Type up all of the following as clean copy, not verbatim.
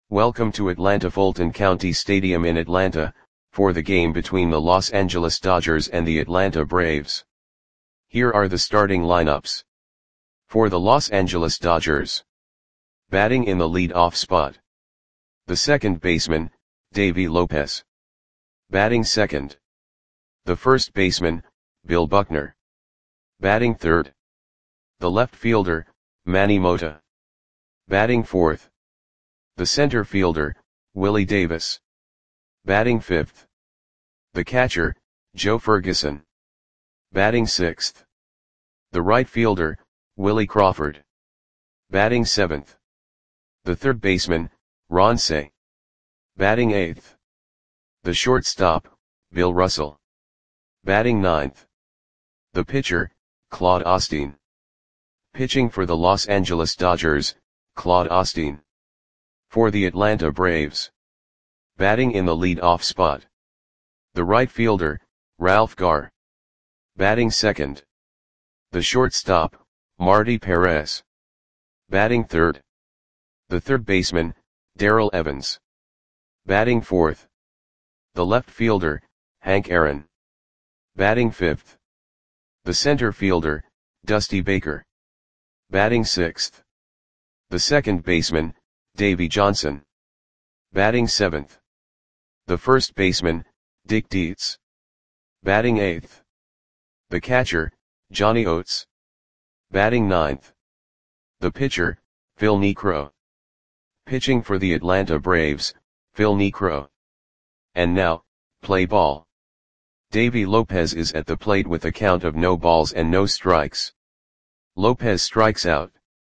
Welcome to Atlanta Fulton County Stadium in Atlanta, for the game between the Los Angeles Dodgers and the Atlanta Braves. Here are the starting lineups. For the Los Angeles Dodgers. Batting in the lead-off spot. The second baseman, Davy Lopez. Batting second. The first baseman, Bill Buckner. Batting third. The left fielder, Manny Mota. Batting fourth. The center fielder, Willie Davis. Batting fifth. The catcher, Joe Ferguson. Batting sixth. The right fielder, Willie Crawford. Batting seventh. The third baseman, Ron Cey. Batting eighth. The shortstop, Bill Russell. Batting ninth. The pitcher, Claude Osteen. Pitching for the Los Angeles Dodgers, Claude Osteen. For the Atlanta Braves. Batting in the lead-off spot. The right fielder, Ralph Garr. Batting second. The shortstop, Marty Perez. Batting third. The third baseman, Darrell Evans. Batting fourth. The left fielder, Hank Aaron. Batting fifth. The center fielder, Dusty Baker. Batting sixth. The second baseman, Davey Johnson. Batting seventh. The first baseman, Dick Dietz. Batting eighth. The catcher, Johnny Oates. Batting ninth. The pitcher, Phil Niekro. Pitching for the Atlanta Braves, Phil Niekro. And now, play ball. Davy Lopez is at the plate with a count of no balls and no strikes. Lopez strikes out.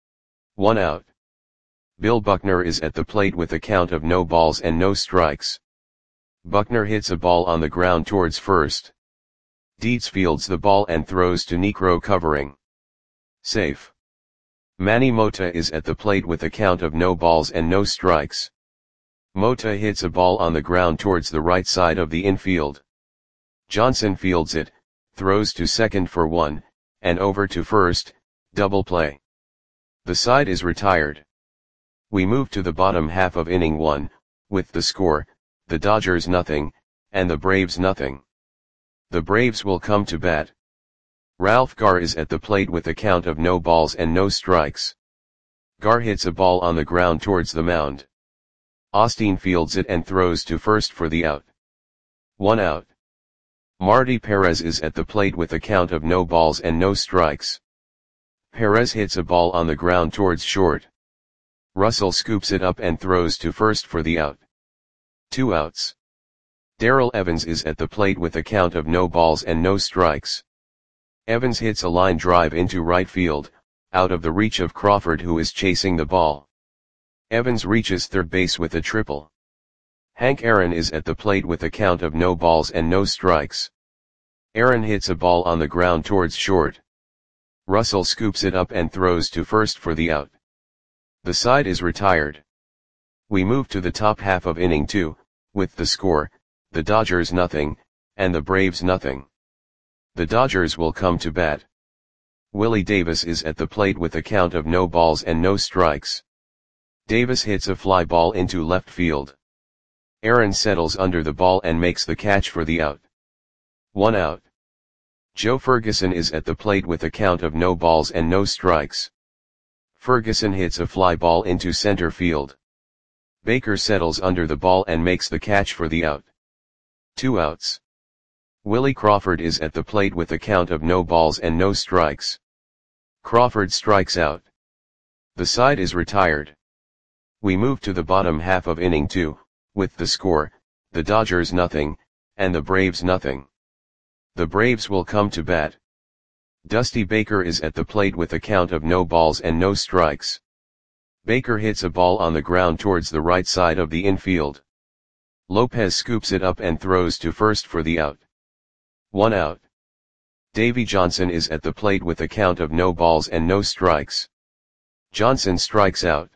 1 out. Bill Buckner is at the plate with a count of no balls and no strikes. Buckner hits a ball on the ground towards first. Dietz fields the ball and throws to Niekro covering. Safe. Manny Mota is at the plate with a count of no balls and no strikes. Mota hits a ball on the ground towards the right side of the infield. Johnson fields it, throws to second for 1, and over to first, double play. The side is retired. We move to the bottom half of inning 1, with the score, the Dodgers nothing, and the Braves nothing. The Braves will come to bat. Ralph Garr is at the plate with a count of no balls and no strikes. Garr hits a ball on the ground towards the mound. Osteen fields it and throws to first for the out. 1 out. Marty Perez is at the plate with a count of no balls and no strikes. Perez hits a ball on the ground towards short. Russell scoops it up and throws to first for the out. 2 outs. Darrell Evans is at the plate with a count of no balls and no strikes. Evans hits a line drive into right field, out of the reach of Crawford, who is chasing the ball. Evans reaches third base with a triple. Hank Aaron is at the plate with a count of no balls and no strikes. Aaron hits a ball on the ground towards short. Russell scoops it up and throws to first for the out. The side is retired. We move to the top half of inning 2, with the score, the Dodgers nothing, and the Braves nothing. The Dodgers will come to bat. Willie Davis is at the plate with a count of no balls and no strikes. Davis hits a fly ball into left field. Aaron settles under the ball and makes the catch for the out. 1 out. Joe Ferguson is at the plate with a count of no balls and no strikes. Ferguson hits a fly ball into center field. Baker settles under the ball and makes the catch for the out. 2 outs. Willie Crawford is at the plate with a count of no balls and no strikes. Crawford strikes out. The side is retired. We move to the bottom half of inning 2, with the score, the Dodgers nothing, and the Braves nothing. The Braves will come to bat. Dusty Baker is at the plate with a count of no balls and no strikes. Baker hits a ball on the ground towards the right side of the infield. Lopez scoops it up and throws to first for the out. 1 out. Davey Johnson is at the plate with a count of no balls and no strikes. Johnson strikes out.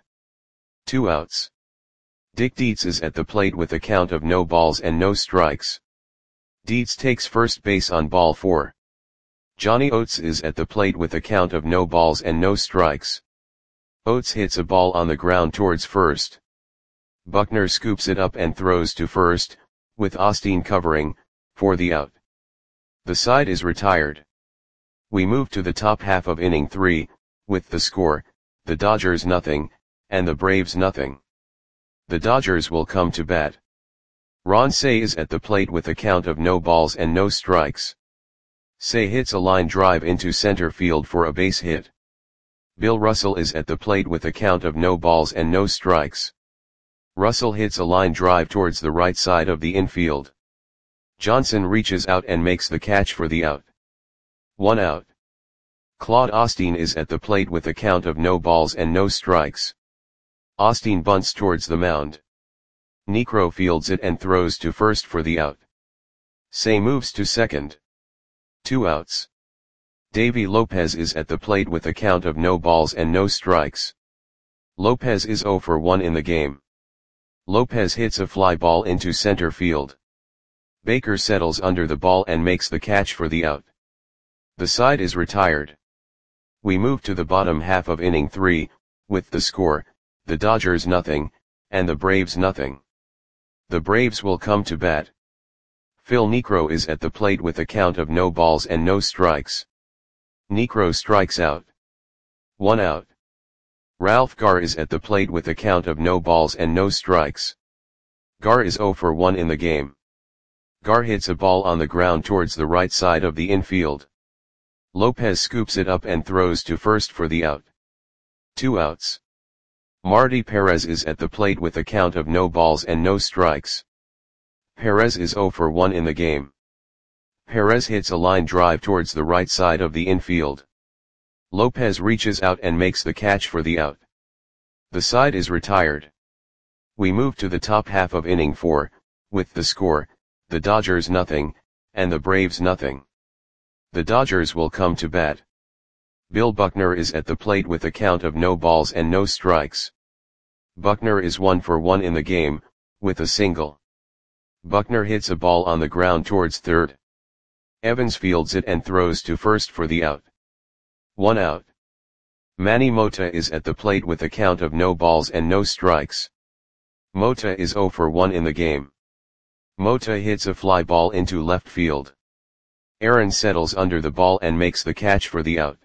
2 outs. Dick Dietz is at the plate with a count of no balls and no strikes. Dietz takes first base on ball 4. Johnny Oates is at the plate with a count of no balls and no strikes. Oates hits a ball on the ground towards first. Buckner scoops it up and throws to first, with Osteen covering, for the out. The side is retired. We move to the top half of inning 3, with the score, the Dodgers nothing, and the Braves nothing. The Dodgers will come to bat. Ron Cey is at the plate with a count of no balls and no strikes. Cey hits a line drive into center field for a base hit. Bill Russell is at the plate with a count of no balls and no strikes. Russell hits a line drive towards the right side of the infield. Johnson reaches out and makes the catch for the out. 1 out. Claude Osteen is at the plate with a count of no balls and no strikes. Osteen bunts towards the mound. Niekro fields it and throws to first for the out. Cey moves to second. 2 outs. Davy Lopez is at the plate with a count of no balls and no strikes. Lopez is 0 for 1 in the game. Lopez hits a fly ball into center field. Baker settles under the ball and makes the catch for the out. The side is retired. We move to the bottom half of inning 3, with the score, the Dodgers nothing, and the Braves nothing. The Braves will come to bat. Phil Niekro is at the plate with a count of no balls and no strikes. Niekro strikes out. 1 out. Ralph Garr is at the plate with a count of no balls and no strikes. Garr is 0 for 1 in the game. Garr hits a ball on the ground towards the right side of the infield. Lopez scoops it up and throws to first for the out. 2 outs. Marty Perez is at the plate with a count of no balls and no strikes. Perez is 0 for 1 in the game. Perez hits a line drive towards the right side of the infield. Lopez reaches out and makes the catch for the out. The side is retired. We move to the top half of inning 4, with the score, the Dodgers nothing, and the Braves nothing. The Dodgers will come to bat. Bill Buckner is at the plate with a count of no balls and no strikes. Buckner is 1 for 1 in the game, with a single. Buckner hits a ball on the ground towards third. Evans fields it and throws to first for the out. 1 out. Manny Mota is at the plate with a count of no balls and no strikes. Mota is 0 for 1 in the game. Mota hits a fly ball into left field. Aaron settles under the ball and makes the catch for the out.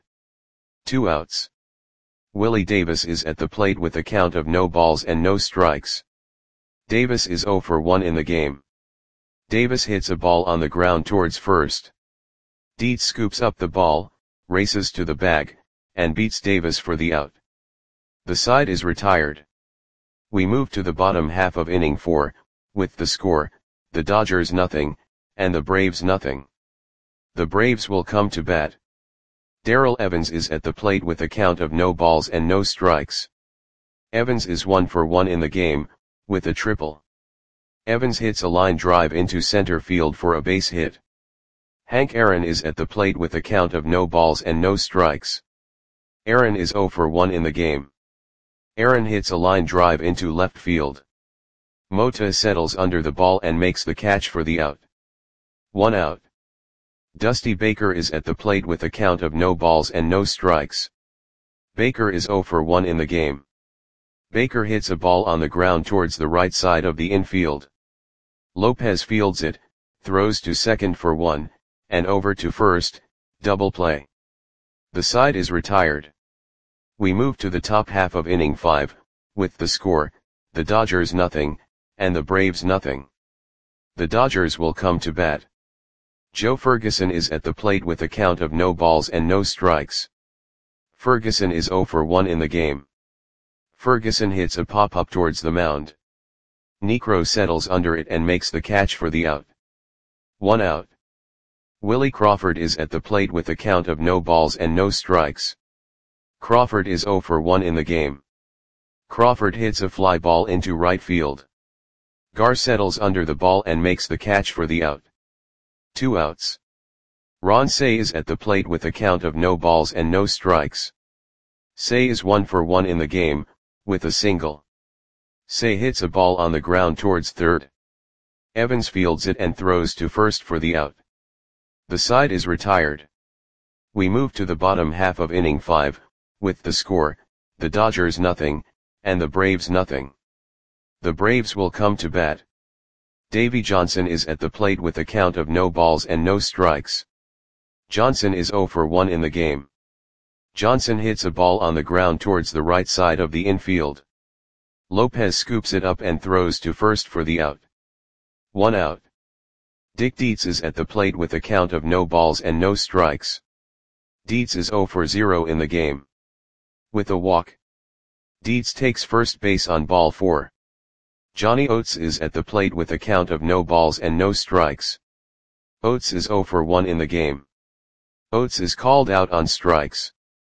2 outs. Willie Davis is at the plate with a count of no balls and no strikes. Davis is 0 for 1 in the game. Davis hits a ball on the ground towards first. Dietz scoops up the ball, races to the bag, and beats Davis for the out. The side is retired. We move to the bottom half of inning 4, with the score, the Dodgers nothing, and the Braves nothing. The Braves will come to bat. Darrell Evans is at the plate with a count of no balls and no strikes. Evans is 1 for 1 in the game, with a triple. Evans hits a line drive into center field for a base hit. Hank Aaron is at the plate with a count of no balls and no strikes. Aaron is 0 for 1 in the game. Aaron hits a line drive into left field. Mota settles under the ball and makes the catch for the out. 1 out. Dusty Baker is at the plate with a count of no balls and no strikes. Baker is 0 for 1 in the game. Baker hits a ball on the ground towards the right side of the infield. Lopez fields it, throws to second for 1, and over to first, double play. The side is retired. We move to the top half of inning 5, with the score, the Dodgers nothing, and the Braves nothing. The Dodgers will come to bat. Joe Ferguson is at the plate with a count of no balls and no strikes. Ferguson is 0 for 1 in the game. Ferguson hits a pop-up towards the mound. Niekro settles under it and makes the catch for the out. 1 out. Willie Crawford is at the plate with a count of no balls and no strikes. Crawford is 0 for 1 in the game. Crawford hits a fly ball into right field. Garr settles under the ball and makes the catch for the out. 2 outs. Ron Cey is at the plate with a count of no balls and no strikes. Cey is 1 for 1 in the game, with a single. Cey hits a ball on the ground towards third. Evans fields it and throws to first for the out. The side is retired. We move to the bottom half of inning 5, with the score, the Dodgers nothing, and the Braves nothing. The Braves will come to bat. Davy Johnson is at the plate with a count of no balls and no strikes. Johnson is 0 for 1 in the game. Johnson hits a ball on the ground towards the right side of the infield. Lopez scoops it up and throws to first for the out. 1 out. Dick Dietz is at the plate with a count of no balls and no strikes. Dietz is 0 for 0 in the game. With a walk, Dietz takes first base on ball 4. Johnny Oates is at the plate with a count of no balls and no strikes. Oates is 0 for 1 in the game. Oates is called out on strikes.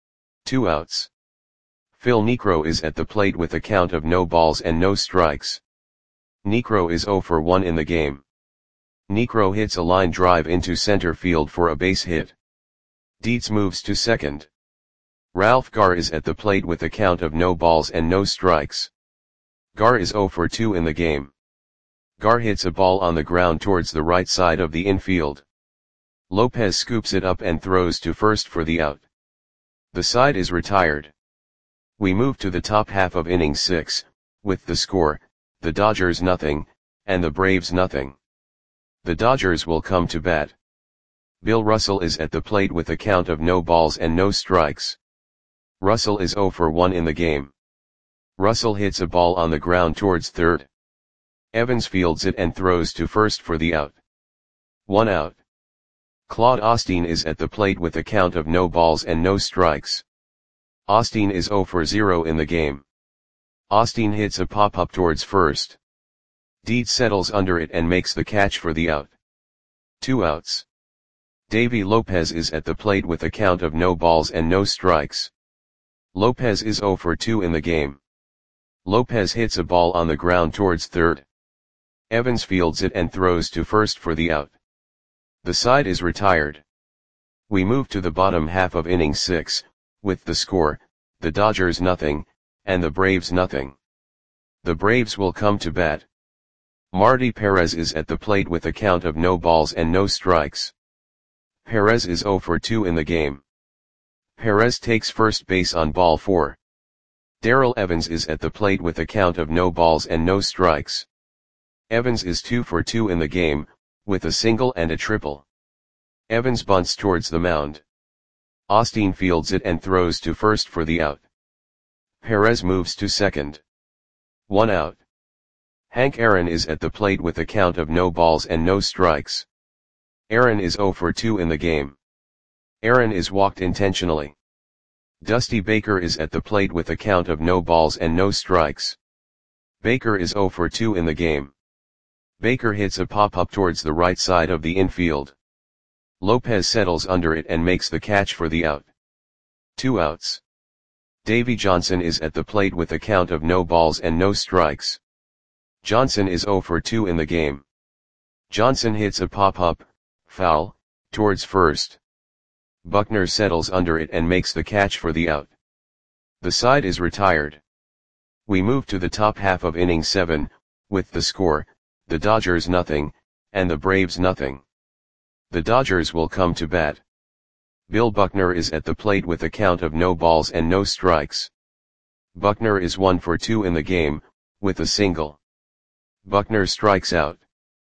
2 outs. Phil Niekro is at the plate with a count of no balls and no strikes. Niekro is 0 for 1 in the game. Niekro hits a line drive into center field for a base hit. Dietz moves to second. Ralph Garr is at the plate with a count of no balls and no strikes. Garr is 0 for 2 in the game. Garr hits a ball on the ground towards the right side of the infield. Lopez scoops it up and throws to first for the out. The side is retired. We move to the top half of inning 6, with the score, the Dodgers nothing, and the Braves nothing. The Dodgers will come to bat. Bill Russell is at the plate with a count of no balls and no strikes. Russell is 0 for 1 in the game. Russell hits a ball on the ground towards third. Evans fields it and throws to first for the out. 1 out. Claude Osteen is at the plate with a count of no balls and no strikes. Osteen is 0 for 0 in the game. Osteen hits a pop-up towards first. Dietz settles under it and makes the catch for the out. 2 outs. Davy Lopez is at the plate with a count of no balls and no strikes. Lopez is 0 for 2 in the game. Lopez hits a ball on the ground towards third. Evans fields it and throws to first for the out. The side is retired. We move to the bottom half of inning 6, with the score, the Dodgers nothing, and the Braves nothing. The Braves will come to bat. Marty Perez is at the plate with a count of no balls and no strikes. Perez is 0 for 2 in the game. Perez takes first base on ball 4. Darrell Evans is at the plate with a count of no balls and no strikes. Evans is 2 for 2 in the game, with a single and a triple. Evans bunts towards the mound. Osteen fields it and throws to first for the out. Perez moves to second. 1 out. Hank Aaron is at the plate with a count of no balls and no strikes. Aaron is 0 for 2 in the game. Aaron is walked intentionally. Dusty Baker is at the plate with a count of no balls and no strikes. Baker is 0 for 2 in the game. Baker hits a pop-up towards the right side of the infield. Lopez settles under it and makes the catch for the out. 2 outs. Davy Johnson is at the plate with a count of no balls and no strikes. Johnson is 0 for 2 in the game. Johnson hits a pop-up, foul, towards first. Buckner settles under it and makes the catch for the out. The side is retired. We move to the top half of inning 7, with the score, the Dodgers nothing, and the Braves nothing. The Dodgers will come to bat. Bill Buckner is at the plate with a count of no balls and no strikes. Buckner is 1 for 2 in the game, with a single. Buckner strikes out.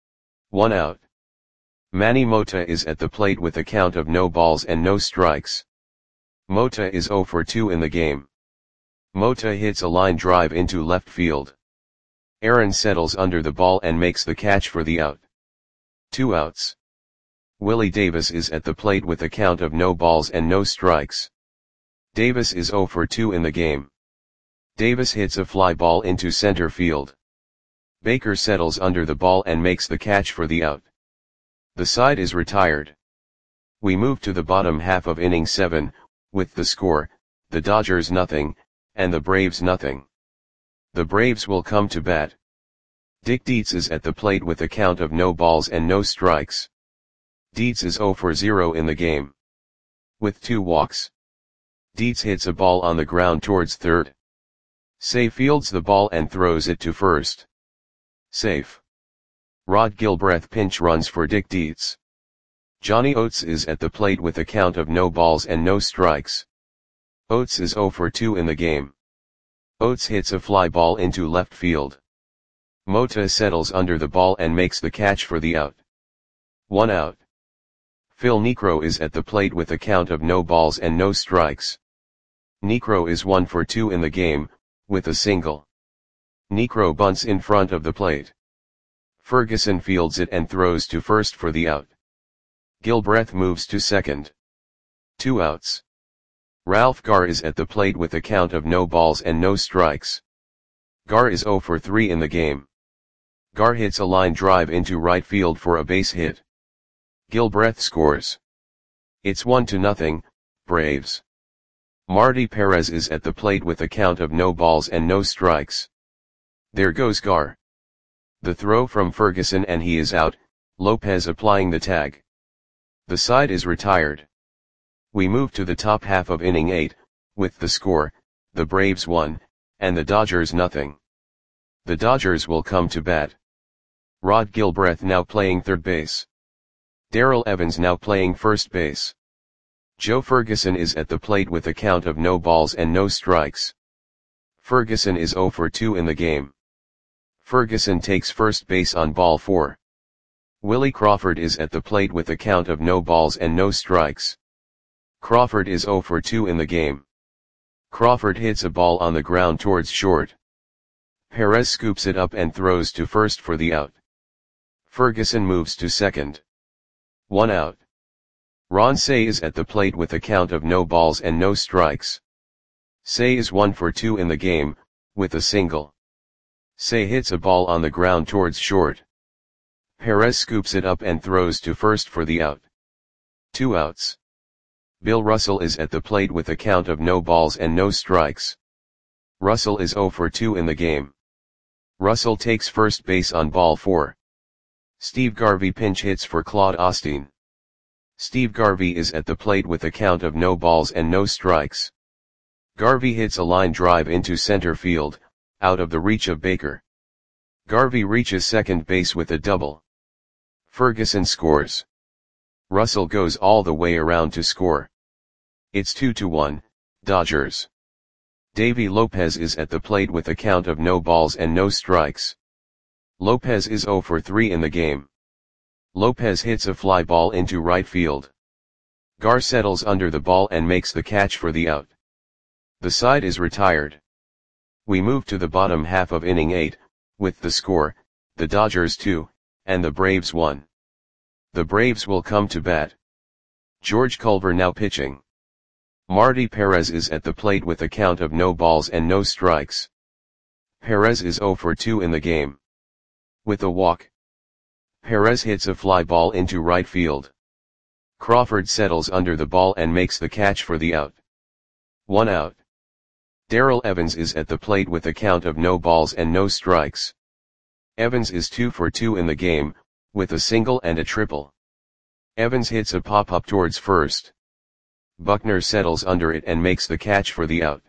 1 out. Manny Mota is at the plate with a count of no balls and no strikes. Mota is 0 for 2 in the game. Mota hits a line drive into left field. Aaron settles under the ball and makes the catch for the out. 2 outs. Willie Davis is at the plate with a count of no balls and no strikes. Davis is 0 for 2 in the game. Davis hits a fly ball into center field. Baker settles under the ball and makes the catch for the out. The side is retired. We move to the bottom half of inning 7, with the score, the Dodgers nothing, and the Braves nothing. The Braves will come to bat. Dick Dietz is at the plate with a count of no balls and no strikes. Dietz is 0 for 0 in the game. With 2 walks. Dietz hits a ball on the ground towards third. Say fields the ball and throws it to first. Safe. Rod Gilbreth pinch runs for Dick Dietz. Johnny Oates is at the plate with a count of no balls and no strikes. Oates is 0 for 2 in the game. Oates hits a fly ball into left field. Mota settles under the ball and makes the catch for the out. 1 out. Phil Niekro is at the plate with a count of no balls and no strikes. Niekro is 1 for 2 in the game, with a single. Niekro bunts in front of the plate. Ferguson fields it and throws to first for the out. Gilbreth moves to second. 2 outs. Ralph Garr is at the plate with a count of no balls and no strikes. Garr is 0 for 3 in the game. Garr hits a line drive into right field for a base hit. Gilbreth scores. It's 1-0, Braves. Marty Perez is at the plate with a count of no balls and no strikes. There goes Garr. The throw from Ferguson and he is out, Lopez applying the tag. The side is retired. We move to the top half of inning 8, with the score, the Braves 1, and the Dodgers 0. The Dodgers will come to bat. Rod Gilbreth now playing third base. Darrell Evans now playing first base. Joe Ferguson is at the plate with a count of no balls and no strikes. Ferguson is 0 for 2 in the game. Ferguson takes first base on ball 4. Willie Crawford is at the plate with a count of no balls and no strikes. Crawford is 0 for 2 in the game. Crawford hits a ball on the ground towards short. Perez scoops it up and throws to first for the out. Ferguson moves to second. 1 out. Ron Cey is at the plate with a count of no balls and no strikes. Cey is 1 for 2 in the game, with a single. Cey hits a ball on the ground towards short. Perez scoops it up and throws to first for the out. 2 outs. Bill Russell is at the plate with a count of no balls and no strikes. Russell is 0 for 2 in the game. Russell takes first base on ball 4. Steve Garvey pinch hits for Claude Osteen. Steve Garvey is at the plate with a count of no balls and no strikes. Garvey hits a line drive into center field, out of the reach of Baker. Garvey reaches second base with a double. Ferguson scores. Russell goes all the way around to score. It's 2-1, Dodgers. Davey Lopez is at the plate with a count of no balls and no strikes. Lopez is 0 for 3 in the game. Lopez hits a fly ball into right field. Garr settles under the ball and makes the catch for the out. The side is retired. We move to the bottom half of inning 8, with the score, the Dodgers 2, and the Braves 1. The Braves will come to bat. George Culver now pitching. Marty Perez is at the plate with a count of no balls and no strikes. Perez is 0 for 2 in the game. With a walk. Perez hits a fly ball into right field. Crawford settles under the ball and makes the catch for the out. 1 out. Darrell Evans is at the plate with a count of no balls and no strikes. Evans is 2 for 2 in the game, with a single and a triple. Evans hits a pop-up towards first. Buckner settles under it and makes the catch for the out.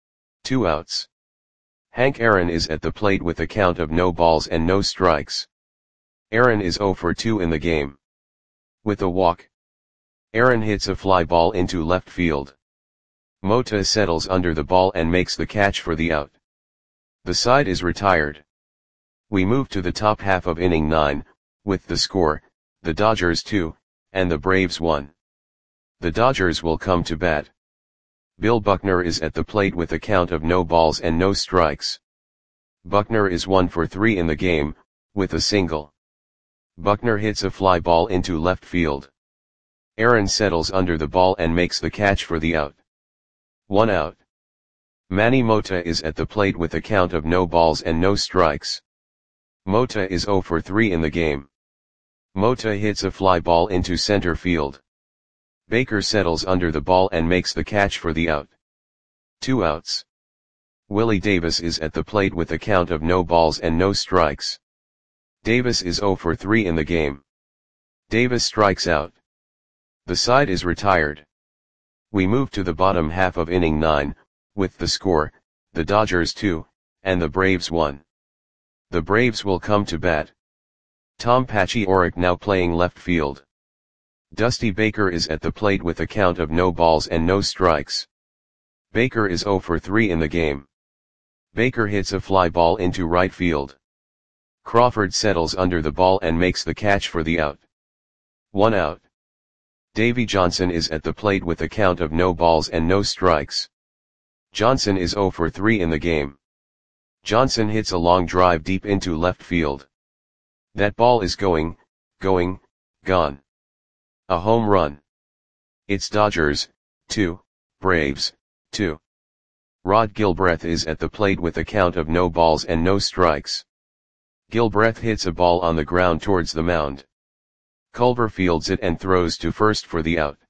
2 outs. Hank Aaron is at the plate with a count of no balls and no strikes. Aaron is 0 for 2 in the game. With a walk. Aaron hits a fly ball into left field. Mota settles under the ball and makes the catch for the out. The side is retired. We move to the top half of inning 9, with the score, the Dodgers 2, and the Braves 1. The Dodgers will come to bat. Bill Buckner is at the plate with a count of no balls and no strikes. Buckner is 1 for 3 in the game, with a single. Buckner hits a fly ball into left field. Aaron settles under the ball and makes the catch for the out. 1 out. Manny Mota is at the plate with a count of no balls and no strikes. Mota is 0 for 3 in the game. Mota hits a fly ball into center field. Baker settles under the ball and makes the catch for the out. 2 outs. Willie Davis is at the plate with a count of no balls and no strikes. Davis is 0 for 3 in the game. Davis strikes out. The side is retired. We move to the bottom half of inning 9, with the score, the Dodgers 2, and the Braves 1. The Braves will come to bat. Tom Paciorek now playing left field. Dusty Baker is at the plate with a count of no balls and no strikes. Baker is 0 for 3 in the game. Baker hits a fly ball into right field. Crawford settles under the ball and makes the catch for the out. 1 out. Davey Johnson is at the plate with a count of no balls and no strikes. Johnson is 0 for 3 in the game. Johnson hits a long drive deep into left field. That ball is going, gone. A home run. It's Dodgers, 2, Braves, 2. Rod Gilbreth is at the plate with a count of no balls and no strikes. Gilbreth hits a ball on the ground towards the mound. Culver fields it and throws to first for the out.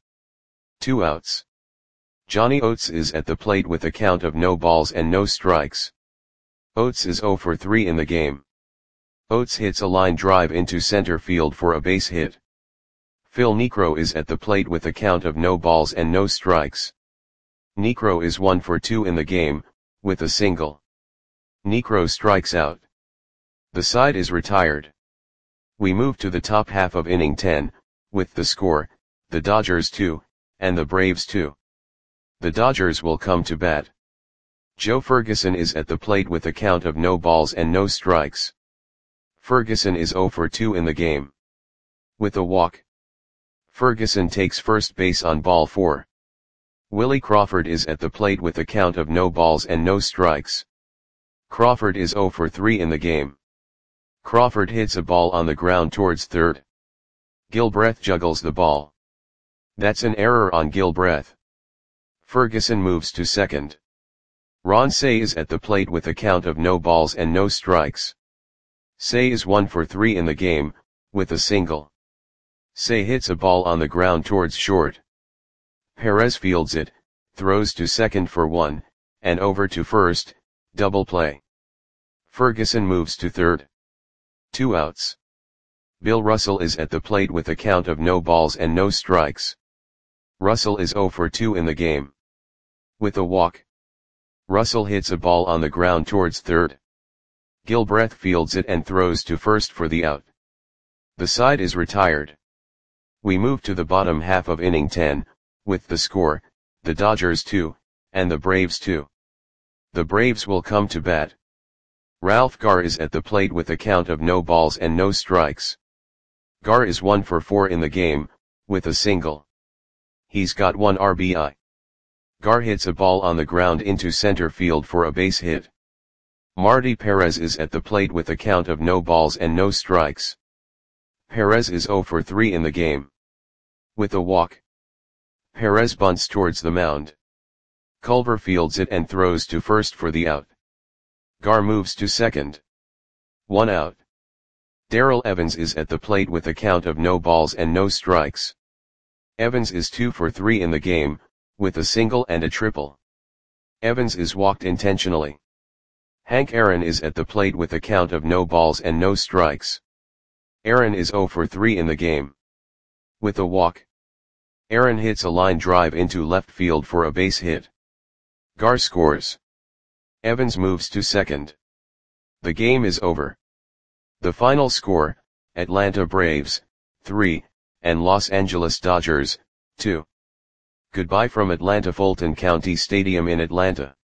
2 outs. Johnny Oates is at the plate with a count of no balls and no strikes. Oates is 0 for 3 in the game. Oates hits a line drive into center field for a base hit. Phil Niekro is at the plate with a count of no balls and no strikes. Niekro is 1 for 2 in the game, with a single. Niekro strikes out. The side is retired. We move to the top half of inning 10, with the score, the Dodgers 2, and the Braves 2. The Dodgers will come to bat. Joe Ferguson is at the plate with a count of no balls and no strikes. Ferguson is 0 for 2 in the game. With a walk. Ferguson takes first base on ball 4. Willie Crawford is at the plate with a count of no balls and no strikes. Crawford is 0 for 3 in the game. Crawford hits a ball on the ground towards third. Gilbreth juggles the ball. That's an error on Gilbreth. Ferguson moves to second. Ron Cey is at the plate with a count of no balls and no strikes. Cey is 1 for 3 in the game, with a single. Cey hits a ball on the ground towards short. Perez fields it, throws to second for 1, and over to first, double play. Ferguson moves to third. 2 outs. Bill Russell is at the plate with a count of no balls and no strikes. Russell is 0 for 2 in the game. With a walk. Russell hits a ball on the ground towards third. Gilbreth fields it and throws to first for the out. The side is retired. We move to the bottom half of inning 10, with the score, the Dodgers 2, and the Braves 2. The Braves will come to bat. Ralph Garr is at the plate with a count of no balls and no strikes. Garr is 1 for 4 in the game, with a single. He's got 1 RBI. Garr hits a ball on the ground into center field for a base hit. Marty Perez is at the plate with a count of no balls and no strikes. Perez is 0 for 3 in the game. With a walk. Perez bunts towards the mound. Culver fields it and throws to first for the out. Garr moves to second. 1 out. Darrell Evans is at the plate with a count of no balls and no strikes. Evans is 2 for 3 in the game, with a single and a triple. Evans is walked intentionally. Hank Aaron is at the plate with a count of no balls and no strikes. Aaron is 0 for 3 in the game. With a walk. Aaron hits a line drive into left field for a base hit. Garr scores. Evans moves to second. The game is over. The final score, Atlanta Braves, 3, and Los Angeles Dodgers, 2. Goodbye from Atlanta Fulton County Stadium in Atlanta.